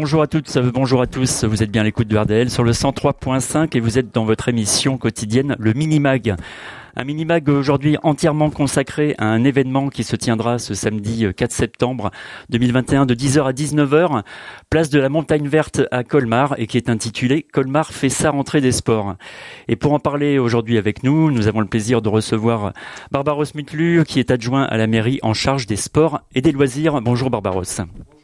Bonjour à toutes, bonjour à tous. Vous êtes bien à l'écoute de RDL sur le 103.5 et vous êtes dans votre émission quotidienne, le Minimag. Un Minimag aujourd'hui entièrement consacré à un événement qui se tiendra ce samedi 4 septembre 2021 de 10h à 19h, place de la Montagne Verte à Colmar et qui est intitulé « Colmar fait sa rentrée des sports ». Et pour en parler aujourd'hui avec nous, nous avons le plaisir de recevoir Barbaros Mutlu qui est adjoint à la mairie en charge des sports et des loisirs. Bonjour Barbaros.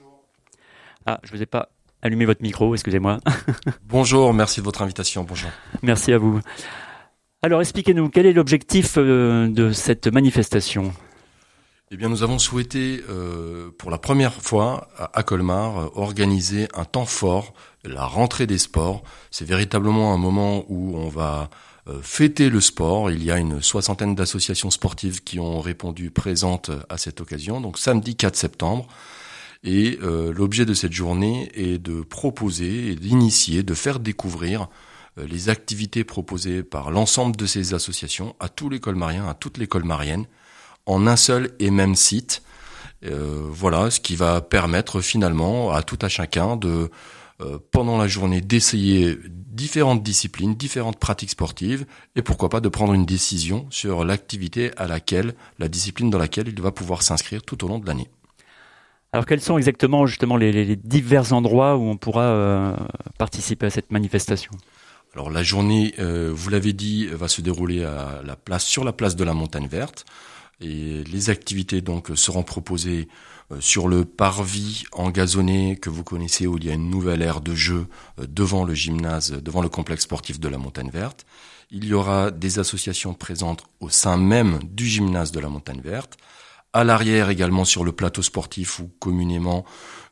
Ah, je ne vous ai pas allumé votre micro, excusez-moi. Bonjour, merci de votre invitation, bonjour. Merci à vous. Alors expliquez-nous, quel est l'objectif de cette manifestation ? Eh bien, nous avons souhaité, pour la première fois à Colmar, organiser un temps fort, la rentrée des sports. C'est véritablement un moment où on va fêter le sport. Il y a une 60aine d'associations sportives qui ont répondu présentes à cette occasion, donc samedi 4 septembre. Et l'objet de cette journée est de proposer et d'initier, de faire découvrir les activités proposées par l'ensemble de ces associations à tous les colmariens, à toutes les colmariennes, en un seul et même site. Voilà, ce qui va permettre finalement à tout à chacun de, pendant la journée, d'essayer différentes disciplines, différentes pratiques sportives, et pourquoi pas de prendre une décision sur l'activité la discipline dans laquelle il va pouvoir s'inscrire tout au long de l'année. Alors quels sont exactement justement les divers endroits où on pourra participer à cette manifestation ? Alors la journée, vous l'avez dit, va se dérouler sur la place de la Montagne Verte, et les activités donc seront proposées sur le parvis engazonné que vous connaissez, où il y a une nouvelle aire de jeu devant le gymnase, devant le complexe sportif de la Montagne Verte. Il y aura des associations présentes au sein même du gymnase de la Montagne Verte. À l'arrière également sur le plateau sportif où communément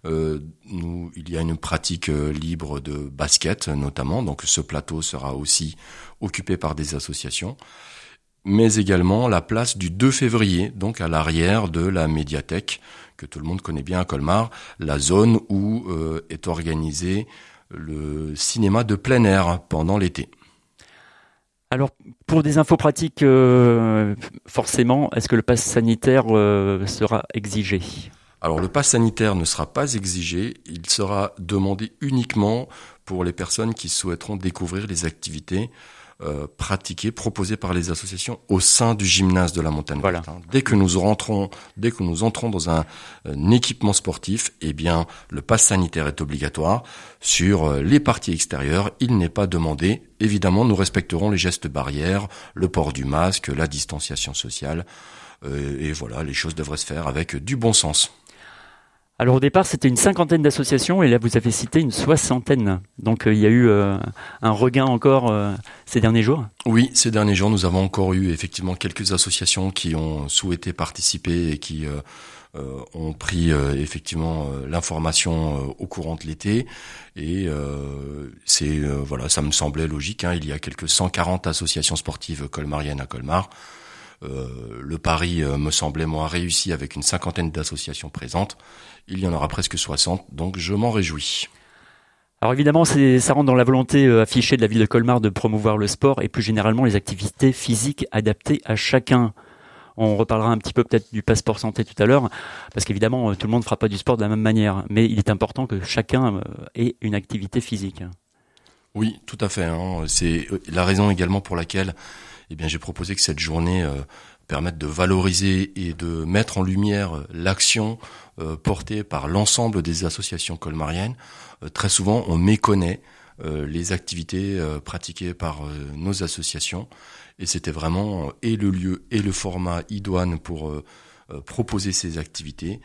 il y a une pratique libre de basket notamment, donc ce plateau sera aussi occupé par des associations, mais également la place du 2 février, donc à l'arrière de la médiathèque que tout le monde connaît bien à Colmar, la zone où est organisé le cinéma de plein air pendant l'été. Alors, pour des infos pratiques, forcément, est-ce que le pass sanitaire sera exigé ? Alors, le pass sanitaire ne sera pas exigé, il sera demandé uniquement pour les personnes qui souhaiteront découvrir les activités pratiquées, proposées par les associations au sein du gymnase de la Montagne Verte. Voilà. Dès que nous entrons dans un équipement sportif, eh bien, le pass sanitaire est obligatoire. Sur les parties extérieures, il n'est pas demandé. Évidemment, nous respecterons les gestes barrières, le port du masque, la distanciation sociale. Et voilà, les choses devraient se faire avec du bon sens. Alors au départ, c'était une 50aine d'associations et là, vous avez cité une 60aine. Donc il y a eu un regain encore ces derniers jours ? Oui, ces derniers jours, nous avons encore eu effectivement quelques associations qui ont souhaité participer et qui ont pris effectivement l'information au courant de l'été. Et voilà, ça me semblait logique. Il y a quelques 140 associations sportives colmariennes à Colmar. Le pari me semblait moins réussi avec une 50aine d'associations présentes. Il y en aura presque 60, donc je m'en réjouis. Alors évidemment, ça rentre dans la volonté affichée de la ville de Colmar de promouvoir le sport et plus généralement les activités physiques adaptées à chacun. On reparlera un petit peu peut-être du passeport santé tout à l'heure, parce qu'évidemment, tout le monde ne fera pas du sport de la même manière. Mais il est important que chacun ait une activité physique. Oui, tout à fait. C'est la raison également pour laquelle j'ai proposé que cette journée permette de valoriser et de mettre en lumière l'action portée par l'ensemble des associations colmariennes. Très souvent, on méconnaît les activités pratiquées par nos associations. Et c'était vraiment et le lieu et le format idoine pour proposer ces activités.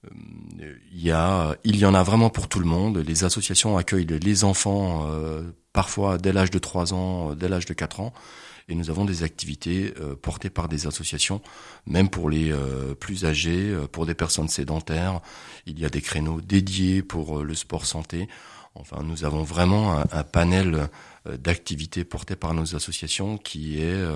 Il y en a vraiment pour tout le monde. Les associations accueillent les enfants parfois dès l'âge de 3 ans, dès l'âge de 4 ans. Et nous avons des activités portées par des associations, même pour les plus âgés, pour des personnes sédentaires. Il y a des créneaux dédiés pour le sport santé. Enfin, nous avons vraiment un panel d'activités portées par nos associations qui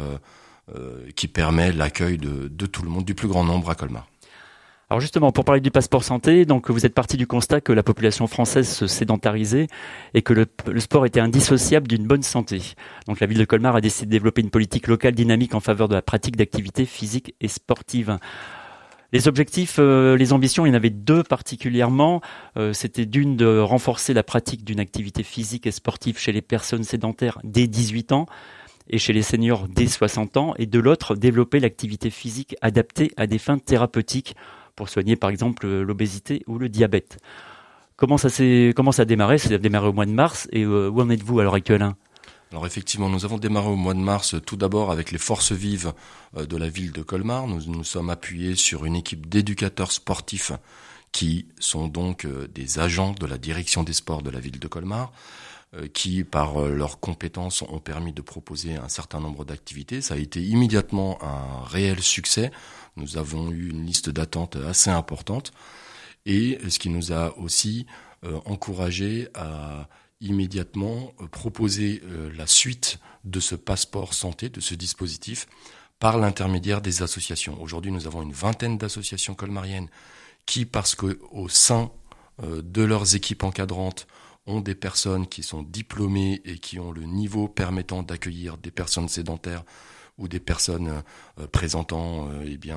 permet l'accueil de tout le monde, du plus grand nombre à Colmar. Alors justement, pour parler du passeport santé, donc vous êtes parti du constat que la population française se sédentarisait et que le sport était indissociable d'une bonne santé. Donc la ville de Colmar a décidé de développer une politique locale dynamique en faveur de la pratique d'activités physiques et sportives. Les objectifs, les ambitions, il y en avait deux particulièrement. C'était d'une de renforcer la pratique d'une activité physique et sportive chez les personnes sédentaires dès 18 ans et chez les seniors dès 60 ans, et de l'autre, développer l'activité physique adaptée à des fins thérapeutiques pour soigner par exemple l'obésité ou le diabète. Comment ça a démarré? Ça a démarré au mois de mars, et où en êtes-vous à l'heure actuelle? Alors effectivement, nous avons démarré au mois de mars tout d'abord avec les forces vives de la ville de Colmar. Nous nous sommes appuyés sur une équipe d'éducateurs sportifs qui sont donc des agents de la direction des sports de la ville de Colmar, qui par leurs compétences ont permis de proposer un certain nombre d'activités. Ça a été immédiatement un réel succès. Nous avons eu une liste d'attente assez importante, et ce qui nous a aussi encouragé à immédiatement proposer la suite de ce passeport santé, de ce dispositif, par l'intermédiaire des associations. Aujourd'hui, nous avons une vingtaine d'associations colmariennes qui, parce que au sein de leurs équipes encadrantes, ont des personnes qui sont diplômées et qui ont le niveau permettant d'accueillir des personnes sédentaires ou des personnes présentant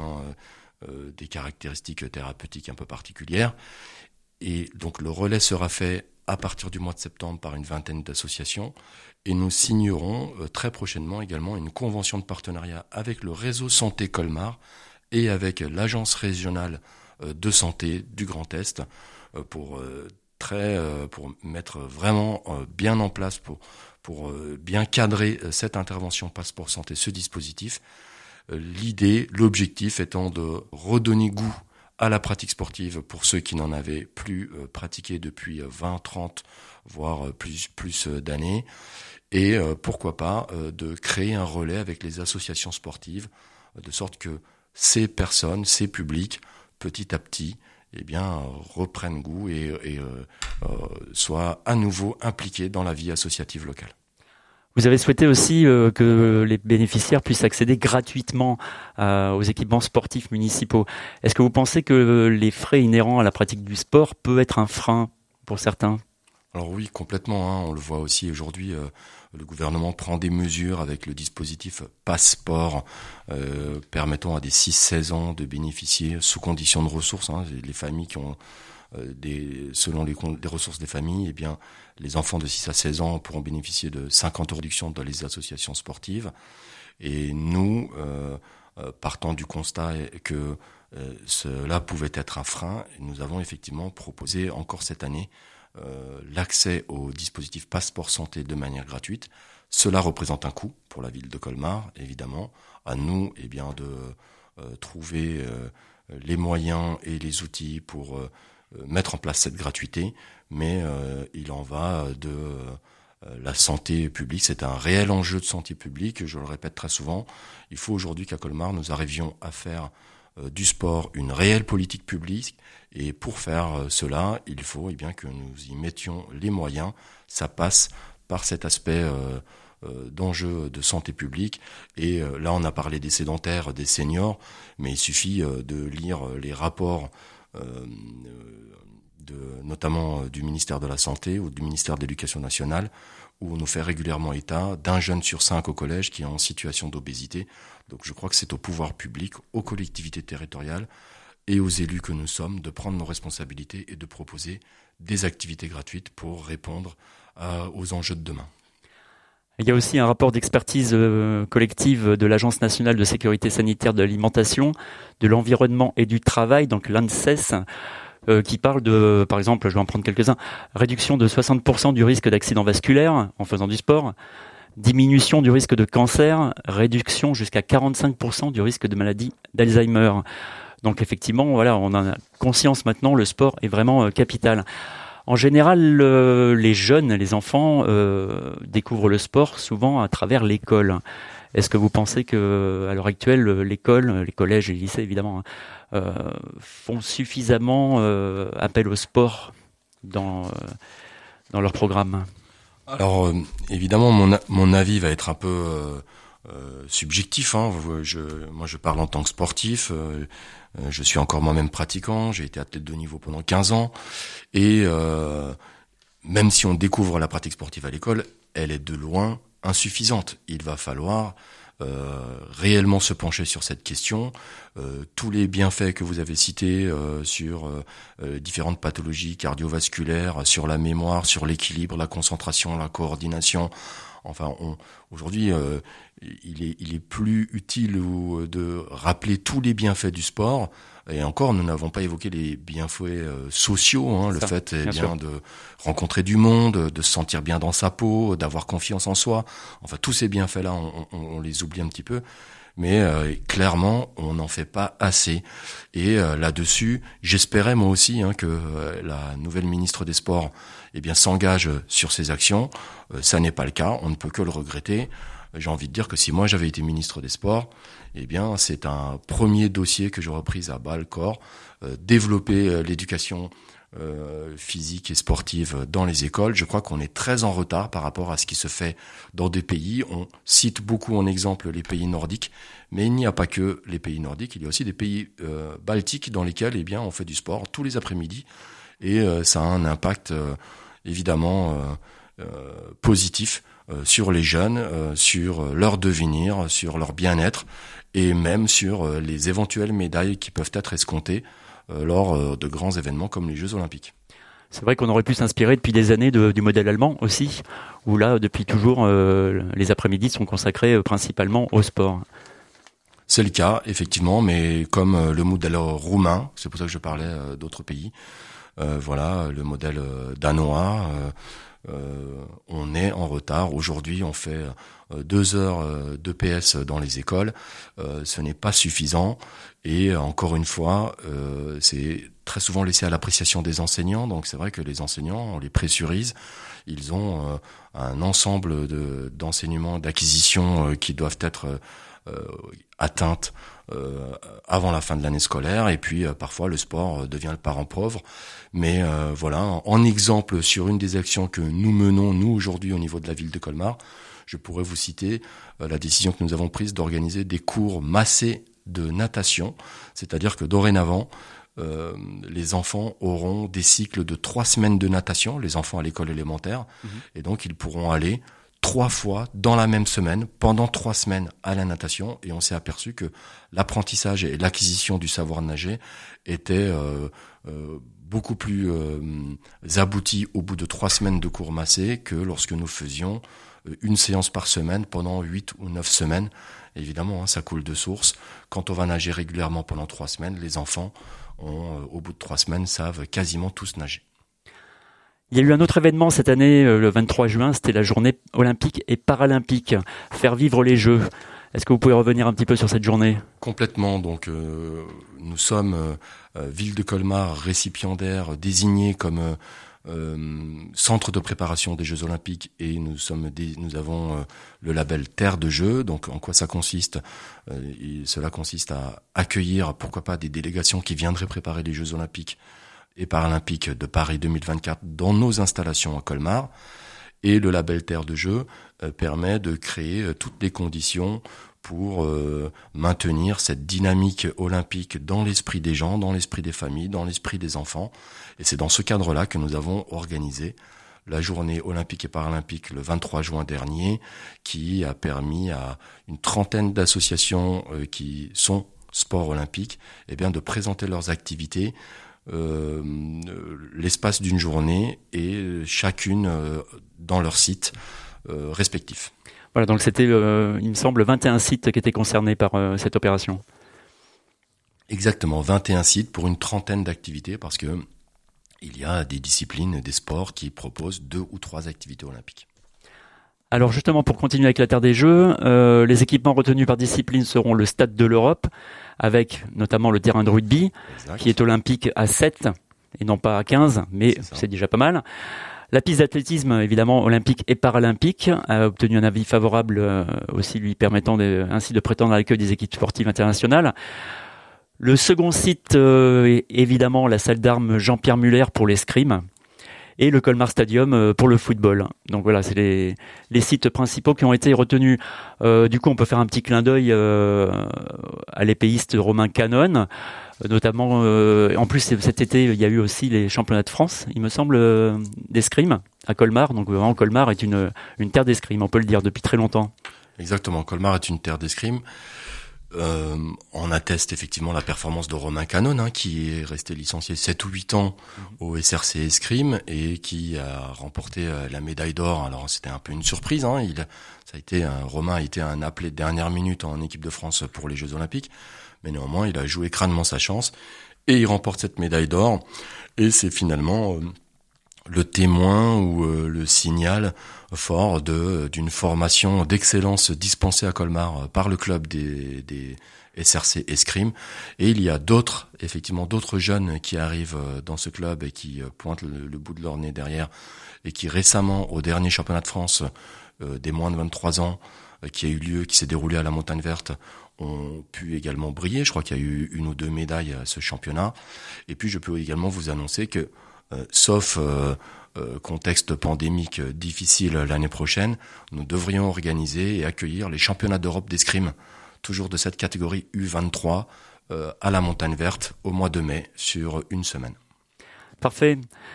des caractéristiques thérapeutiques un peu particulières. Et donc le relais sera fait à partir du mois de septembre par une vingtaine d'associations, et nous signerons très prochainement également une convention de partenariat avec le réseau Santé Colmar et avec l'agence régionale de santé du Grand Est pour mettre vraiment bien en place, pour bien cadrer cette intervention Passeport Santé, ce dispositif. L'objectif étant de redonner goût à la pratique sportive pour ceux qui n'en avaient plus pratiqué depuis 20, 30, voire plus d'années. Et pourquoi pas de créer un relais avec les associations sportives, de sorte que ces personnes, ces publics, petit à petit, reprennent goût et soient à nouveau impliqués dans la vie associative locale. Vous avez souhaité aussi que les bénéficiaires puissent accéder gratuitement aux équipements sportifs municipaux. Est-ce que vous pensez que les frais inhérents à la pratique du sport peuvent être un frein pour certains? Alors oui, complètement. On le voit aussi aujourd'hui. Le gouvernement prend des mesures avec le dispositif Passeport permettant à des 6-16 ans de bénéficier sous conditions de ressources. Les familles qui ont selon les ressources des familles, les enfants de 6 à 16 ans pourront bénéficier de 50 € de réduction dans les associations sportives. Et nous, partant du constat que cela pouvait être un frein, nous avons effectivement proposé encore cette année l'accès au dispositif Passeport Santé de manière gratuite. Cela représente un coût pour la ville de Colmar, évidemment. À nous, de trouver les moyens et les outils pour mettre en place cette gratuité, mais il en va de la santé publique. C'est un réel enjeu de santé publique, je le répète très souvent. Il faut aujourd'hui qu'à Colmar, nous arrivions à faire du sport une réelle politique publique, et pour faire cela, il faut que nous y mettions les moyens. Ça passe par cet aspect d'enjeux de santé publique, et là on a parlé des sédentaires, des seniors, mais il suffit de lire les rapports notamment du ministère de la Santé ou du ministère de l'Éducation nationale, où on nous fait régulièrement état d'un jeune sur 5 au collège qui est en situation d'obésité. Donc je crois que c'est au pouvoir public, aux collectivités territoriales et aux élus que nous sommes de prendre nos responsabilités et de proposer des activités gratuites pour répondre aux enjeux de demain. Il y a aussi un rapport d'expertise collective de l'Agence nationale de sécurité sanitaire de l'alimentation, de l'environnement et du travail, donc l'ANSES, qui parle de, par exemple, je vais en prendre quelques-uns, réduction de 60% du risque d'accident vasculaire en faisant du sport, diminution du risque de cancer, réduction jusqu'à 45% du risque de maladie d'Alzheimer. Donc effectivement, voilà, on en a conscience maintenant, le sport est vraiment capital. En général, les jeunes, les enfants découvrent le sport souvent à travers l'école. Est-ce que vous pensez que, à l'heure actuelle, l'école, les collèges et les lycées évidemment, font suffisamment appel au sport dans leur programme? Alors évidemment, mon avis va être un peu subjectif. Moi, je parle en tant que sportif. Je suis encore moi-même pratiquant. J'ai été athlète de haut niveau pendant 15 ans. Et même si on découvre la pratique sportive à l'école, elle est de loin insuffisante. Il va falloir réellement se pencher sur cette question. Tous les bienfaits que vous avez cités sur différentes pathologies cardiovasculaires, sur la mémoire, sur l'équilibre, la concentration, la coordination. Enfin, aujourd'hui, il est plus utile de rappeler tous les bienfaits du sport. Et encore, nous n'avons pas évoqué les bienfaits sociaux, le fait de rencontrer du monde, de se sentir bien dans sa peau, d'avoir confiance en soi. Enfin, tous ces bienfaits-là, on les oublie un petit peu. Mais clairement, on n'en fait pas assez. Et là-dessus, j'espérais moi aussi que la nouvelle ministre des Sports s'engage sur ces actions. Ça n'est pas le cas, on ne peut que le regretter. J'ai envie de dire que si moi j'avais été ministre des Sports, c'est un premier dossier que j'aurais pris à bas le corps, développer l'éducation physique et sportive dans les écoles. Je crois qu'on est très en retard par rapport à ce qui se fait dans des pays. On cite beaucoup en exemple les pays nordiques, mais il n'y a pas que les pays nordiques, il y a aussi des pays baltiques dans lesquels on fait du sport tous les après-midi et ça a un impact évidemment positif sur les jeunes, sur leur devenir, sur leur bien-être et même sur les éventuelles médailles qui peuvent être escomptées lors de grands événements comme les Jeux Olympiques. C'est vrai qu'on aurait pu s'inspirer depuis des années du modèle allemand aussi, où là, depuis toujours, les après-midi sont consacrés principalement au sport. C'est le cas, effectivement, mais comme le modèle roumain, c'est pour ça que je parlais d'autres pays, le modèle danois, on est en retard. Aujourd'hui, on fait 2 heures de PS dans les écoles. Ce n'est pas suffisant. Et encore une fois, c'est très souvent laissé à l'appréciation des enseignants. Donc c'est vrai que les enseignants, on les pressurise. Ils ont un ensemble d'enseignements, d'acquisitions qui doivent être atteintes avant la fin de l'année scolaire. Et puis parfois le sport devient le parent pauvre. Mais en exemple sur une des actions que nous menons, nous aujourd'hui au niveau de la ville de Colmar, je pourrais vous citer la décision que nous avons prise d'organiser des cours massés de natation. C'est-à-dire que dorénavant, les enfants auront des cycles de 3 semaines de natation, les enfants à l'école élémentaire, et donc ils pourront aller 3 fois dans la même semaine, pendant 3 semaines à la natation, et on s'est aperçu que l'apprentissage et l'acquisition du savoir nager étaient beaucoup plus abouti au bout de 3 semaines de cours massés que lorsque nous faisions une séance par semaine pendant 8 ou 9 semaines. Évidemment, ça coule de source. Quand on va nager régulièrement pendant 3 semaines, les enfants, au bout de 3 semaines, savent quasiment tous nager. Il y a eu un autre événement cette année, le 23 juin, c'était la journée olympique et paralympique, faire vivre les Jeux. Est-ce que vous pouvez revenir un petit peu sur cette journée ? Complètement. Donc, nous sommes ville de Colmar récipiendaire désigné comme centre de préparation des Jeux Olympiques et nous avons le label Terre de Jeux. Donc, en quoi ça consiste ? Cela consiste à accueillir, pourquoi pas, des délégations qui viendraient préparer les Jeux Olympiques et Paralympiques de Paris 2024 dans nos installations à Colmar. Et le label Terre de Jeux permet de créer toutes les conditions pour maintenir cette dynamique olympique dans l'esprit des gens, dans l'esprit des familles, dans l'esprit des enfants. Et c'est dans ce cadre-là que nous avons organisé la journée olympique et paralympique le 23 juin dernier, qui a permis à une trentaine d'associations qui sont sport olympique, de présenter leurs activités l'espace d'une journée et chacune dans leur site respectif. Voilà, donc c'était, il me semble, 21 sites qui étaient concernés par cette opération. Exactement, 21 sites pour une trentaine d'activités parce que il y a des disciplines, des sports qui proposent 2 ou 3 activités olympiques. Alors justement, pour continuer avec la Terre des Jeux, les équipements retenus par discipline seront le Stade de l'Europe, avec notamment le terrain de rugby, qui est olympique à 7 et non pas à 15, mais c'est déjà pas mal. La piste d'athlétisme, évidemment, olympique et paralympique, a obtenu un avis favorable aussi lui permettant ainsi de prétendre à l'accueil des équipes sportives internationales. Le second site est évidemment la salle d'armes Jean-Pierre Muller pour l'escrime et le Colmar Stadium pour le football. Donc voilà, c'est les sites principaux qui ont été retenus. Du coup, on peut faire un petit clin d'œil à l'épéiste Romain Canon, notamment. En plus, cet été, il y a eu aussi les championnats de France, il me semble, d'escrime à Colmar. Donc vraiment, Colmar est une terre d'escrime, on peut le dire, depuis très longtemps. Exactement. Colmar est une terre d'escrime. On atteste effectivement la performance de Romain Canon, qui est resté licencié 7 ou 8 ans au SRC Escrime et qui a remporté la médaille d'or. Alors c'était un peu une surprise. Romain a été un appelé de dernière minute en équipe de France pour les Jeux Olympiques, mais néanmoins il a joué crânement sa chance et il remporte cette médaille d'or. Et c'est finalement le témoin ou le signal fort d'une formation d'excellence dispensée à Colmar par le club des SRC Escrime. Et il y a d'autres jeunes qui arrivent dans ce club et qui pointent le bout de leur nez derrière et qui récemment, au dernier championnat de France des moins de 23 ans qui s'est déroulé à la Montagne Verte, ont pu également briller. Je crois qu'il y a eu 1 ou 2 médailles à ce championnat. Et puis je peux également vous annoncer que sauf contexte pandémique difficile l'année prochaine, nous devrions organiser et accueillir les championnats d'Europe d'escrime, toujours de cette catégorie U23, à la Montagne Verte au mois de mai sur 1 semaine. Parfait.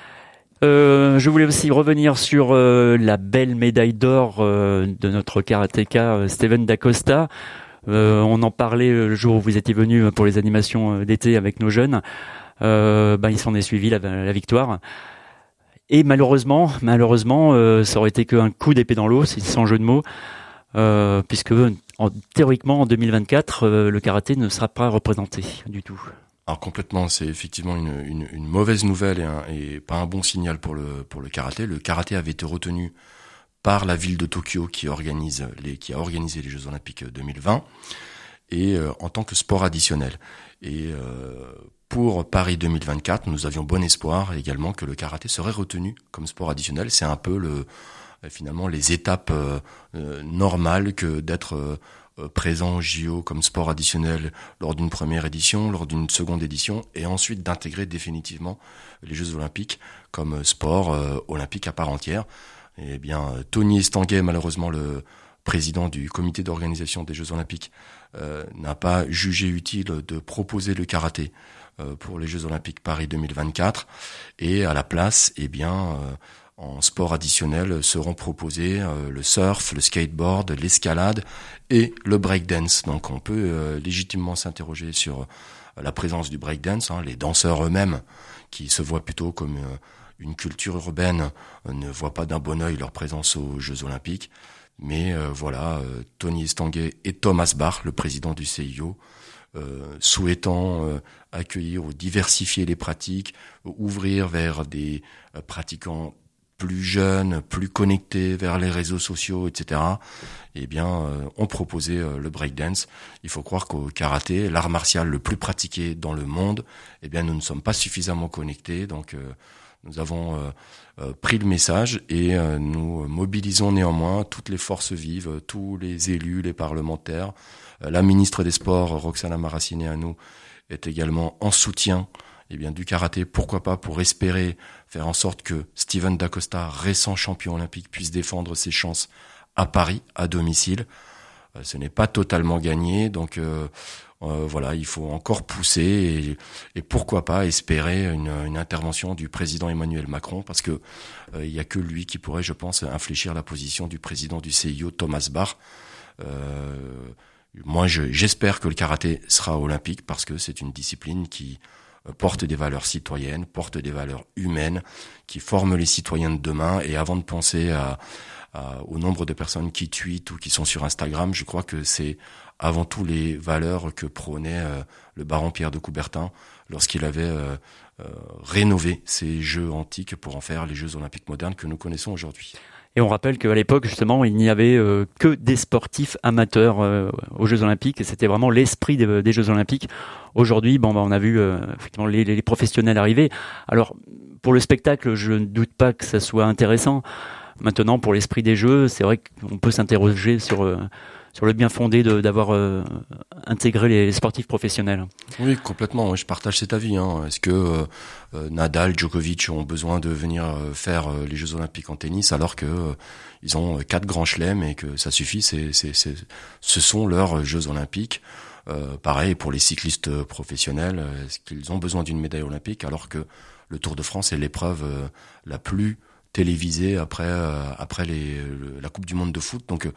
Je voulais aussi revenir sur la belle médaille d'or de notre karatéka Steven Dacosta. On en parlait le jour où vous étiez venu pour les animations d'été avec nos jeunes. Il s'en est suivi la victoire. Et malheureusement, ça aurait été qu'un coup d'épée dans l'eau, sans jeu de mots, puisque théoriquement en 2024, le karaté ne sera pas représenté du tout. Alors complètement, c'est effectivement une mauvaise nouvelle et pas un bon signal pour le karaté. Le karaté avait été retenu par la ville de Tokyo qui a organisé les Jeux Olympiques 2020 et en tant que sport additionnel. Et pour Paris 2024, nous avions bon espoir également que le karaté serait retenu comme sport additionnel. C'est un peu finalement les étapes normales que d'être présent au JO comme sport additionnel lors d'une première édition, lors d'une seconde édition, et ensuite d'intégrer définitivement les Jeux Olympiques comme sport olympique à part entière. Eh bien, Tony Estanguet, malheureusement le président du comité d'organisation des Jeux Olympiques, n'a pas jugé utile de proposer le karaté pour les Jeux Olympiques Paris 2024, et à la place, en sport additionnel seront proposés le surf, le skateboard, l'escalade et le breakdance. Donc on peut légitimement s'interroger sur la présence du breakdance. Les danseurs eux-mêmes, qui se voient plutôt comme une culture urbaine, ne voient pas d'un bon œil leur présence aux Jeux Olympiques. Mais Tony Estanguet et Thomas Bach, le président du CIO, souhaitant accueillir ou diversifier les pratiques, ouvrir vers des pratiquants plus jeunes, plus connectés vers les réseaux sociaux, etc. Ont proposé le breakdance. Il faut croire qu'au karaté, l'art martial le plus pratiqué dans le monde, nous ne sommes pas suffisamment connectés. Donc, nous avons pris le message et nous mobilisons néanmoins toutes les forces vives, tous les élus, les parlementaires. La ministre des Sports, Roxana Maracineanu, est également en soutien du karaté. Pourquoi pas, pour espérer faire en sorte que Steven Dacosta, récent champion olympique, puisse défendre ses chances à Paris, à domicile. Ce n'est pas totalement gagné, donc il faut encore pousser et pourquoi pas espérer une intervention du président Emmanuel Macron, parce que il y a que lui qui pourrait, je pense, infléchir la position du président du CIO, Thomas Bach. Moi, j'espère que le karaté sera olympique, parce que c'est une discipline qui porte des valeurs citoyennes, porte des valeurs humaines, qui forme les citoyens de demain. Et avant de penser au nombre de personnes qui tweetent ou qui sont sur Instagram, je crois que c'est avant tout les valeurs que prônait le baron Pierre de Coubertin lorsqu'il avait rénové ces jeux antiques pour en faire les Jeux Olympiques modernes que nous connaissons aujourd'hui. Et on rappelle qu'à l'époque, justement, il n'y avait que des sportifs amateurs aux Jeux Olympiques, et c'était vraiment l'esprit des Jeux Olympiques. Aujourd'hui, on a vu effectivement les professionnels arriver. Alors, pour le spectacle, je ne doute pas que ça soit intéressant. Maintenant, pour l'esprit des Jeux, c'est vrai qu'on peut s'interroger sur le bien fondé d'avoir intégré les sportifs professionnels. Oui, complètement. Je partage cet avis. Est-ce que Nadal, Djokovic ont besoin de venir faire les Jeux Olympiques en tennis alors que ils ont 4 grands chelems et que ça suffit? Ce sont leurs Jeux Olympiques. Pareil pour les cyclistes professionnels. Est-ce qu'ils ont besoin d'une médaille olympique alors que le Tour de France est l'épreuve la plus télévisée après la Coupe du Monde de foot? Donc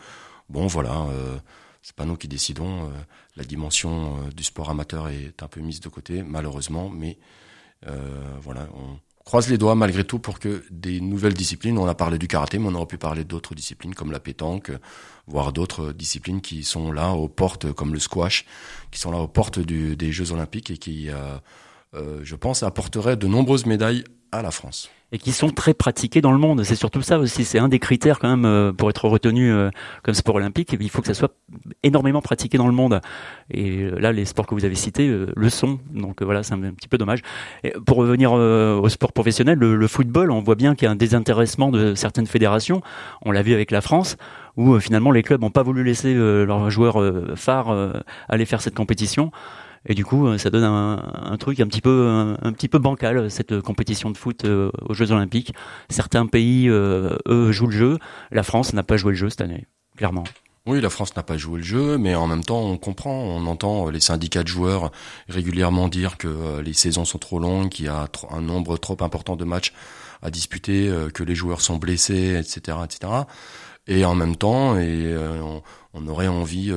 Bon, voilà, c'est pas nous qui décidons. La dimension du sport amateur est un peu mise de côté, malheureusement, mais voilà, on croise les doigts malgré tout pour que des nouvelles disciplines, on a parlé du karaté, mais on aurait pu parler d'autres disciplines comme la pétanque, voire d'autres disciplines qui sont là aux portes, comme le squash, qui sont là aux portes des Jeux Olympiques et qui, je pense, apporteraient de nombreuses médailles à la France. Et qui sont très pratiqués dans le monde. C'est surtout ça aussi. C'est un des critères quand même pour être retenu comme sport olympique. Il faut que ça soit énormément pratiqué dans le monde. Et là, les sports que vous avez cités le sont. Donc voilà, c'est un petit peu dommage. Et pour revenir au sport professionnel, le football, on voit bien qu'il y a un désintéressement de certaines fédérations. On l'a vu avec la France, où finalement les clubs n'ont pas voulu laisser leurs joueurs phares aller faire cette compétition. Et du coup, ça donne un truc un petit peu bancal, cette compétition de foot aux Jeux Olympiques. Certains pays, eux, jouent le jeu. La France n'a pas joué le jeu cette année, clairement. Oui, la France n'a pas joué le jeu, mais en même temps, on comprend, on entend les syndicats de joueurs régulièrement dire que les saisons sont trop longues, qu'il y a un nombre trop important de matchs à disputer, que les joueurs sont blessés, etc., etc. Et en même temps, on aurait envie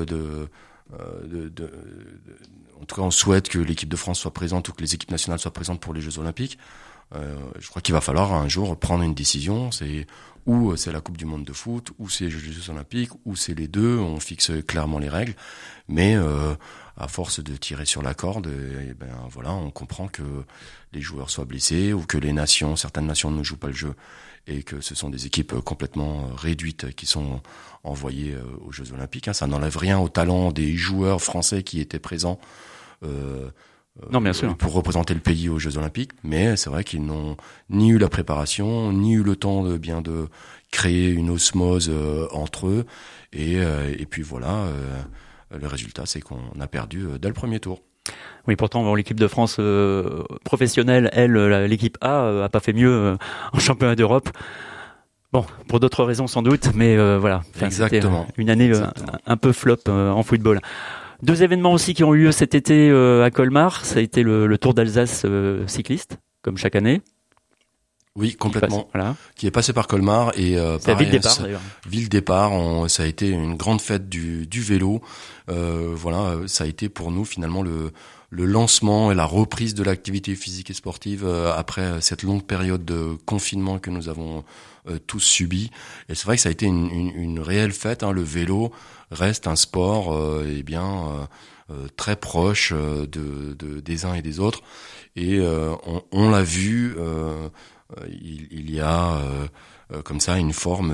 en tout cas, on souhaite que l'équipe de France soit présente ou que les équipes nationales soient présentes pour les Jeux Olympiques. Je crois qu'il va falloir un jour prendre une décision. C'est la Coupe du Monde de foot, ou c'est les Jeux Olympiques, ou c'est les deux. On fixe clairement les règles. Mais à force de tirer sur la corde, voilà, on comprend que les joueurs soient blessés ou que certaines nations ne jouent pas le jeu et que ce sont des équipes complètement réduites qui sont envoyées aux Jeux Olympiques. Ça n'enlève rien au talent des joueurs français qui étaient présents. Non, bien sûr. Pour représenter le pays aux Jeux Olympiques, mais c'est vrai qu'ils n'ont ni eu la préparation, ni eu le temps de créer une osmose entre eux, et puis voilà, le résultat c'est qu'on a perdu dès le premier tour. Oui, pourtant l'équipe de France professionnelle, elle, l'équipe A, a pas fait mieux en championnat d'Europe. Bon, pour d'autres raisons sans doute, mais voilà. Exactement. C'était une année un peu flop en football. Deux événements aussi qui ont eu lieu cet été à Colmar, ça a été le Tour d'Alsace cycliste, comme chaque année. Oui, complètement. Qui est passé par Colmar et c'est la ville départ d'ailleurs. Ville départ, ça a été une grande fête du vélo. Voilà, ça a été pour nous finalement le lancement et la reprise de l'activité physique et sportive après cette longue période de confinement que nous avons tous subi. Et c'est vrai que ça a été une réelle fête. Le vélo reste un sport très proche des uns et des autres. Et on l'a vu, il y a comme ça une forme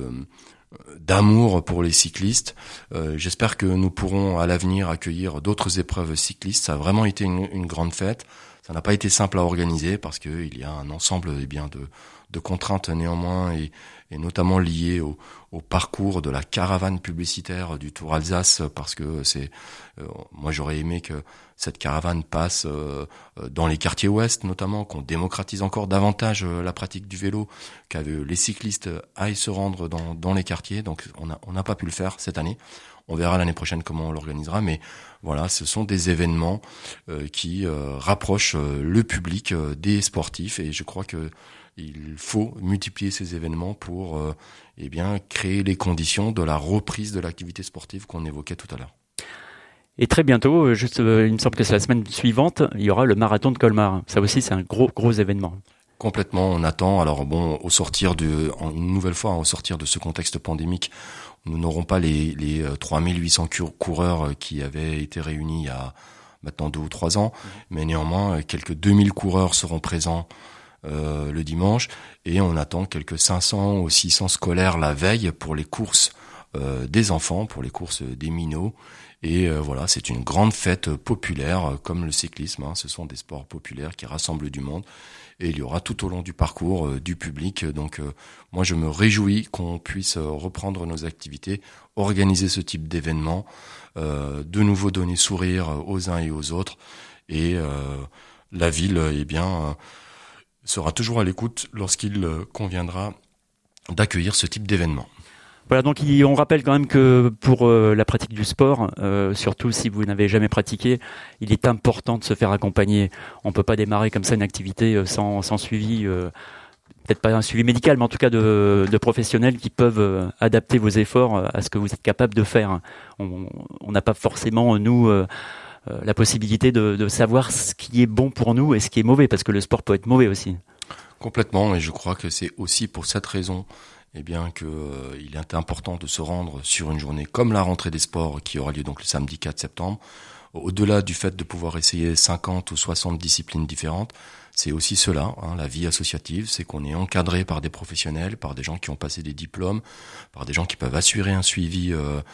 d'amour pour les cyclistes. J'espère que nous pourrons à l'avenir accueillir d'autres épreuves cyclistes. Ça a vraiment été une grande fête. Ça n'a pas été simple à organiser parce que il y a un ensemble de contraintes néanmoins et notamment liées au parcours de la caravane publicitaire du Tour Alsace, parce que moi j'aurais aimé que cette caravane passe dans les quartiers ouest notamment, qu'on démocratise encore davantage la pratique du vélo, que les cyclistes aillent se rendre dans les quartiers. Donc on n'a pas pu le faire cette année. On verra l'année prochaine comment on l'organisera, mais voilà, ce sont des événements qui rapprochent le public des sportifs, et je crois que il faut multiplier ces événements pour créer les conditions de la reprise de l'activité sportive qu'on évoquait tout à l'heure. Et très bientôt, il me semble que c'est la semaine suivante, il y aura le marathon de Colmar. Ça aussi, c'est un gros événement. Complètement, on attend. Alors bon, au sortir au sortir de ce contexte pandémique, nous n'aurons pas les 3800 coureurs qui avaient été réunis il y a maintenant 2 ou 3 ans, mais néanmoins, quelques 2000 coureurs seront présents le dimanche, et on attend quelques 500 ou 600 scolaires la veille pour les courses des enfants, pour les courses des minots. Et voilà, c'est une grande fête populaire comme le cyclisme. Ce sont des sports populaires qui rassemblent du monde. Et il y aura tout au long du parcours du public. Donc moi je me réjouis qu'on puisse reprendre nos activités, organiser ce type d'événement, de nouveau donner sourire aux uns et aux autres. Et la ville, sera toujours à l'écoute lorsqu'il conviendra d'accueillir ce type d'événement. Voilà, donc on rappelle quand même que pour la pratique du sport, surtout si vous n'avez jamais pratiqué, il est important de se faire accompagner. On peut pas démarrer comme ça une activité sans suivi peut-être pas un suivi médical, mais en tout cas de professionnels qui peuvent adapter vos efforts à ce que vous êtes capable de faire. On n'a pas forcément, nous, la possibilité de savoir ce qui est bon pour nous et ce qui est mauvais, parce que le sport peut être mauvais aussi. Complètement, et je crois que c'est aussi pour cette raison que il est important de se rendre sur une journée comme la rentrée des sports qui aura lieu donc le samedi 4 septembre. Au-delà du fait de pouvoir essayer 50 ou 60 disciplines différentes, c'est aussi cela, la vie associative, c'est qu'on est encadré par des professionnels, par des gens qui ont passé des diplômes, par des gens qui peuvent assurer un suivi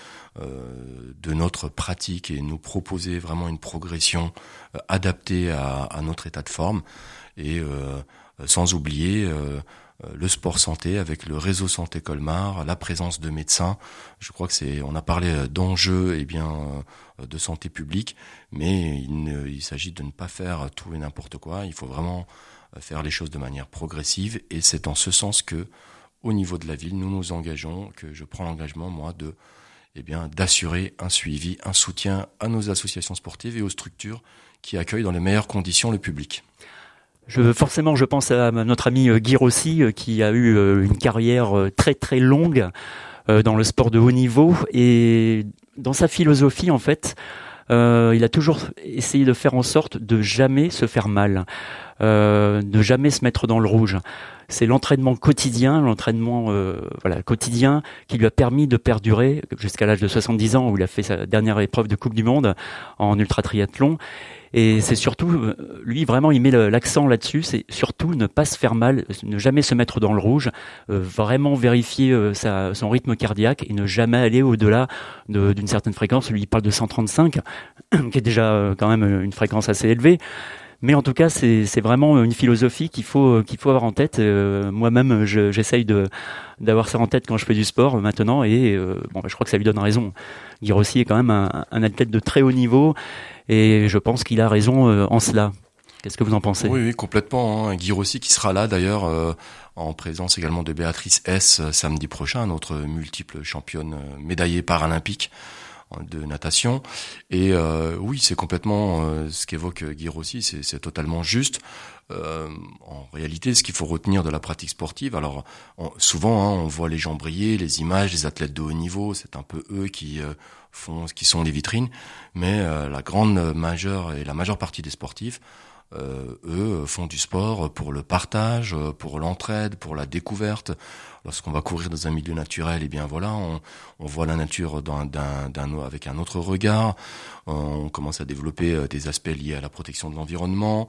de notre pratique et nous proposer vraiment une progression adaptée à notre état de forme, et sans oublier le sport santé avec le réseau santé Colmar, la présence de médecins. Je crois que on a parlé d'enjeux de santé publique, mais il s'agit de ne pas faire tout et n'importe quoi. Il faut vraiment faire les choses de manière progressive, et c'est en ce sens que, au niveau de la ville, nous nous engageons, que je prends l'engagement, moi, d'assurer un suivi, un soutien à nos associations sportives et aux structures qui accueillent dans les meilleures conditions le public. Je pense à notre ami Guy Rossi, qui a eu une carrière très très longue dans le sport de haut niveau, et dans sa philosophie, en fait, il a toujours essayé de faire en sorte de jamais se faire mal, de jamais se mettre dans le rouge. C'est l'entraînement quotidien, quotidien, qui lui a permis de perdurer jusqu'à l'âge de 70 ans, où il a fait sa dernière épreuve de Coupe du Monde en ultra-triathlon. Et c'est surtout, lui vraiment, il met l'accent là-dessus, c'est surtout ne pas se faire mal, ne jamais se mettre dans le rouge, vraiment vérifier son rythme cardiaque et ne jamais aller au-delà d'une certaine fréquence. Lui, il parle de 135, qui est déjà quand même une fréquence assez élevée. Mais en tout cas, c'est vraiment une philosophie qu'il faut avoir en tête. Moi-même, j'essaye d'avoir ça en tête quand je fais du sport maintenant, et je crois que ça lui donne raison. Guy Rossi est quand même un athlète de très haut niveau, et je pense qu'il a raison en cela. Qu'est-ce que vous en pensez ? Oui, complètement. Guy Rossi qui sera là d'ailleurs en présence également de Béatrice S samedi prochain, notre multiple championne médaillée paralympique de natation. Et oui, c'est complètement ce qu'évoque Guy Rossi, c'est totalement juste. En réalité, ce qu'il faut retenir de la pratique sportive, alors souvent on voit les gens briller, les images, les athlètes de haut niveau, c'est un peu eux qui sont les vitrines, mais la majeure partie des sportifs, eux font du sport pour le partage, pour l'entraide, pour la découverte. Lorsqu'on va courir dans un milieu naturel, on voit la nature avec un autre regard. On commence à développer des aspects liés à la protection de l'environnement.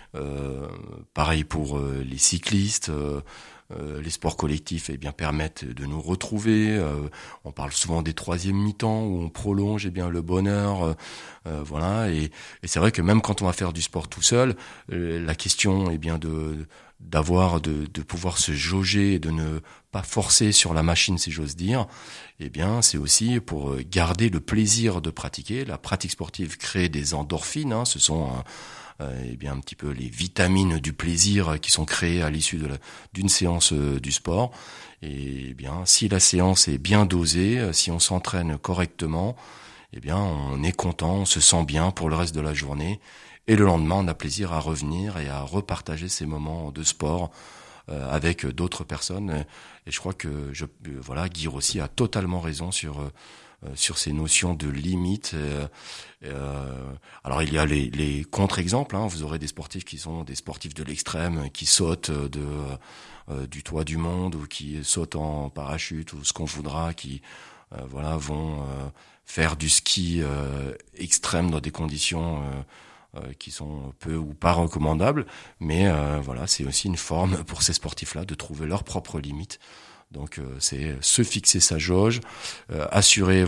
Pareil pour les cyclistes. Les sports collectifs permettent de nous retrouver. On parle souvent des troisièmes mi-temps où on prolonge le bonheur. Et c'est vrai que même quand on va faire du sport tout seul, la question de pouvoir se jauger et de ne pas forcer sur la machine, si j'ose dire, c'est aussi pour garder le plaisir de pratiquer. La pratique sportive crée des endorphines, ce sont un petit peu les vitamines du plaisir qui sont créées à l'issue d'une séance du sport. Et si la séance est bien dosée, si on s'entraîne correctement, on est content, on se sent bien pour le reste de la journée. Et le lendemain, on a plaisir à revenir et à repartager ces moments de sport avec d'autres personnes. Et je crois que Guy Rossi a totalement raison sur ces notions de limite. Alors il y a les contre-exemples. Vous aurez des sportifs qui sont des sportifs de l'extrême, qui sautent du toit du monde, ou qui sautent en parachute, ou ce qu'on voudra, qui vont faire du ski extrême dans des conditions qui sont peu ou pas recommandables, mais c'est aussi une forme pour ces sportifs-là de trouver leurs propres limites. Donc c'est se fixer sa jauge, assurer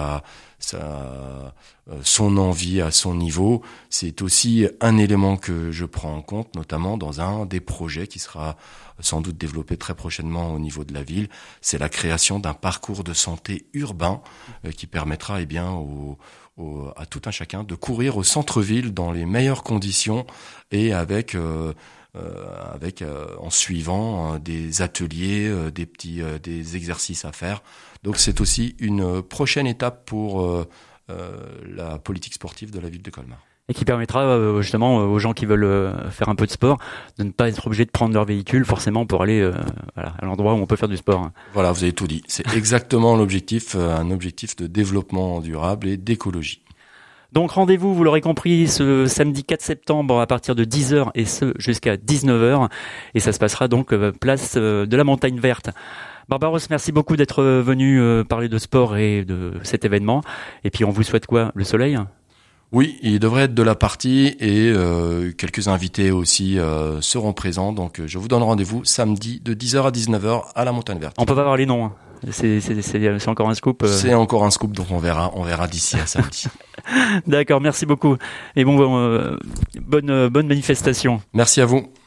son envie à son niveau. C'est aussi un élément que je prends en compte, notamment dans un des projets qui sera sans doute développé très prochainement au niveau de la ville. C'est la création d'un parcours de santé urbain qui permettra à tout un chacun de courir au centre-ville dans les meilleures conditions et en suivant des ateliers, des exercices à faire. Donc c'est aussi une prochaine étape pour la politique sportive de la ville de Colmar. Et qui permettra justement aux gens qui veulent faire un peu de sport de ne pas être obligés de prendre leur véhicule forcément pour aller à l'endroit où on peut faire du sport. Voilà, vous avez tout dit. C'est exactement l'objectif, un objectif de développement durable et d'écologie. Donc rendez-vous, vous l'aurez compris, ce samedi 4 septembre à partir de 10h et ce jusqu'à 19h. Et ça se passera donc place de la Montagne Verte. Barbaros, merci beaucoup d'être venu parler de sport et de cet événement. Et puis on vous souhaite quoi? Le soleil? Oui, il devrait être de la partie et quelques invités aussi seront présents. Donc je vous donne rendez-vous samedi de 10h à 19h à la Montagne Verte. On peut pas avoir les noms, hein. C'est encore un scoop. C'est encore un scoop, donc on verra d'ici à samedi. D'accord, merci beaucoup. Et bonne manifestation. Merci à vous.